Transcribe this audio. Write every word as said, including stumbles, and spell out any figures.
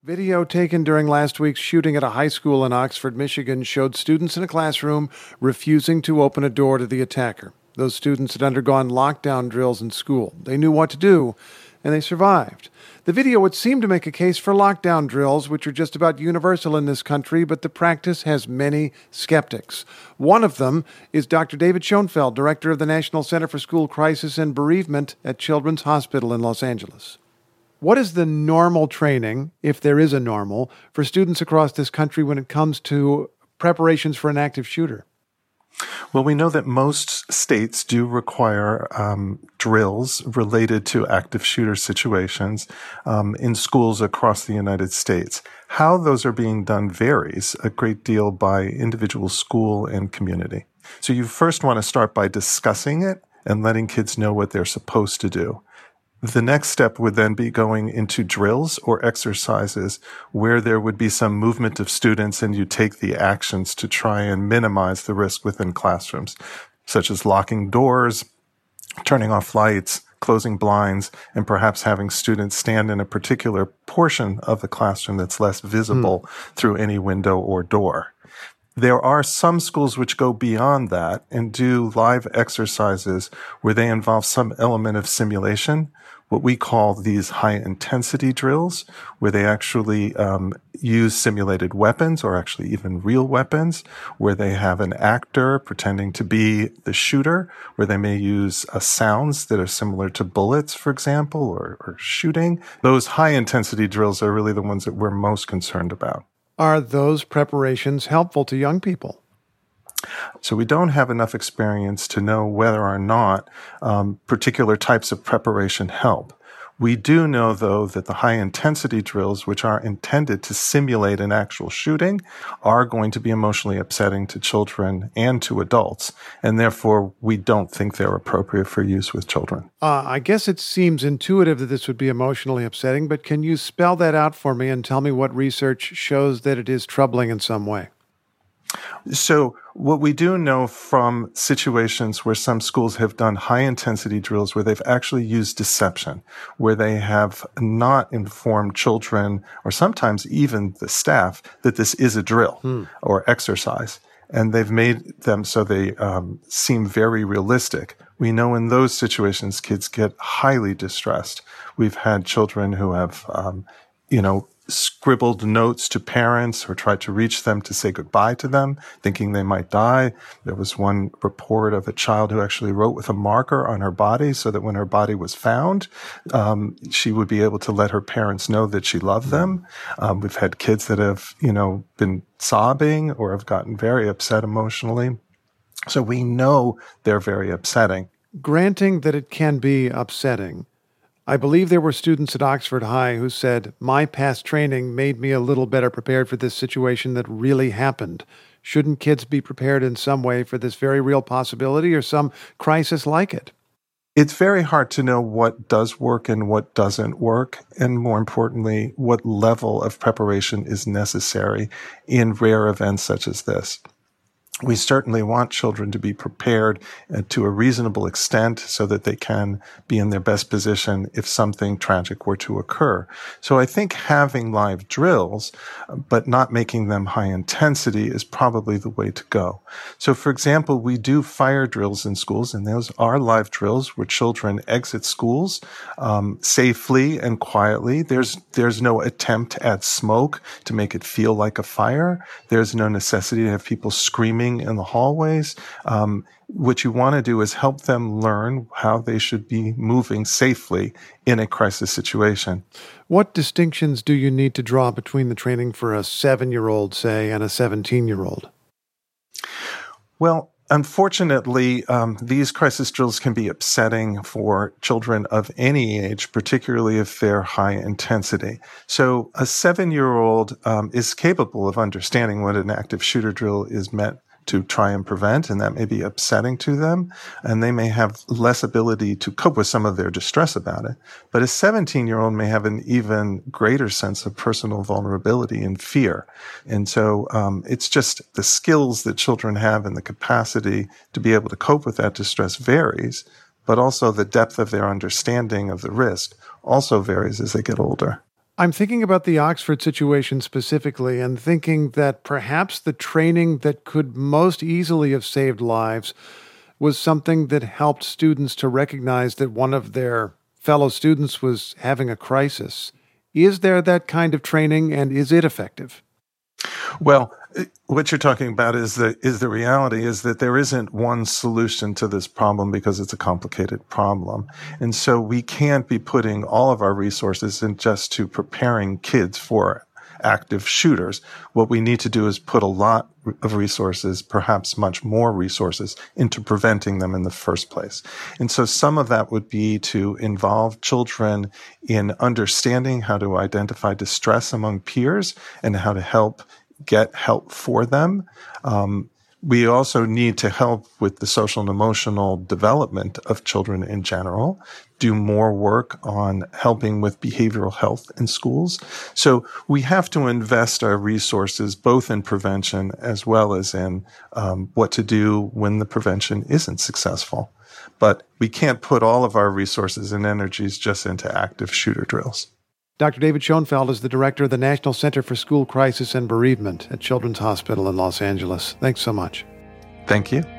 Video taken during last week's shooting at a high school in Oxford, Michigan, showed students in a classroom refusing to open a door to the attacker. Those students had undergone lockdown drills in school. They knew what to do, and they survived. The video would seem to make a case for lockdown drills, which are just about universal in this country, but the practice has many skeptics. One of them is Doctor David Schoenfeld, director of the National Center for School Crisis and Bereavement at Children's Hospital in Los Angeles. What is the normal training, if there is a normal, for students across this country when it comes to preparations for an active shooter? Well, we know that most states do require um, drills related to active shooter situations um, in schools across the United States. How those are being done varies a great deal by individual school and community. So you first want to start by discussing it and letting kids know what they're supposed to do. The next step would then be going into drills or exercises where there would be some movement of students and you take the actions to try and minimize the risk within classrooms, such as locking doors, turning off lights, closing blinds, and perhaps having students stand in a particular portion of the classroom that's less visible mm. through any window or door. There are some schools which go beyond that and do live exercises where they involve some element of simulation, what we call these high-intensity drills, where they actually um, use simulated weapons or actually even real weapons, where they have an actor pretending to be the shooter, where they may use uh, sounds that are similar to bullets, for example, or, or shooting. Those high-intensity drills are really the ones that we're most concerned about. Are those preparations helpful to young people? So we don't have enough experience to know whether or not um, particular types of preparation help. We do know, though, that the high-intensity drills, which are intended to simulate an actual shooting, are going to be emotionally upsetting to children and to adults, and therefore we don't think they're appropriate for use with children. Uh, I guess it seems intuitive that this would be emotionally upsetting, but can you spell that out for me and tell me what research shows that it is troubling in some way? So what we do know from situations where some schools have done high-intensity drills where they've actually used deception, where they have not informed children or sometimes even the staff that this is a drill hmm. or exercise, and they've made them so they um, seem very realistic. We know in those situations kids get highly distressed. We've had children who have, um, you know, scribbled notes to parents or tried to reach them to say goodbye to them, thinking they might die. There was one report of a child who actually wrote with a marker on her body so that when her body was found, um, she would be able to let her parents know that she loved them. Um, we've had kids that have, you know, been sobbing or have gotten very upset emotionally. So we know they're very upsetting. Granting that it can be upsetting, I believe there were students at Oxford High who said, my past training made me a little better prepared for this situation that really happened. Shouldn't kids be prepared in some way for this very real possibility or some crisis like it? It's very hard to know what does work and what doesn't work, and more importantly, what level of preparation is necessary in rare events such as this. We certainly want children to be prepared uh, to a reasonable extent so that they can be in their best position if something tragic were to occur. So I think having live drills, uh, but not making them high intensity is probably the way to go. So for example, we do fire drills in schools, and those are live drills where children exit schools um, safely and quietly. There's, there's no attempt at smoke to make it feel like a fire. There's no necessity to have people screaming in the hallways. Um, what you want to do is help them learn how they should be moving safely in a crisis situation. What distinctions do you need to draw between the training for a seven-year-old, say, and a seventeen-year-old? Well, unfortunately, um, these crisis drills can be upsetting for children of any age, particularly if they're high intensity. So a seven-year-old um, is capable of understanding what an active shooter drill is meant to try and prevent, and that may be upsetting to them, and they may have less ability to cope with some of their distress about it. But a seventeen-year-old may have an even greater sense of personal vulnerability and fear. And so um, it's just the skills that children have and the capacity to be able to cope with that distress varies, but also the depth of their understanding of the risk also varies as they get older. I'm thinking about the Oxford situation specifically and thinking that perhaps the training that could most easily have saved lives was something that helped students to recognize that one of their fellow students was having a crisis. Is there that kind of training, and is it effective? Well, what you're talking about is the is the reality is that there isn't one solution to this problem because it's a complicated problem. And so we can't be putting all of our resources in just to preparing kids for active shooters. What we need to do is put a lot of resources, perhaps much more resources, into preventing them in the first place. And so some of that would be to involve children in understanding how to identify distress among peers and how to help get help for them. Um, we also need to help with the social and emotional development of children in general, do more work on helping with behavioral health in schools. So we have to invest our resources both in prevention as well as in um, what to do when the prevention isn't successful. But we can't put all of our resources and energies just into active shooter drills. Doctor David Schoenfeld is the director of the National Center for School Crisis and Bereavement at Children's Hospital in Los Angeles. Thanks so much. Thank you.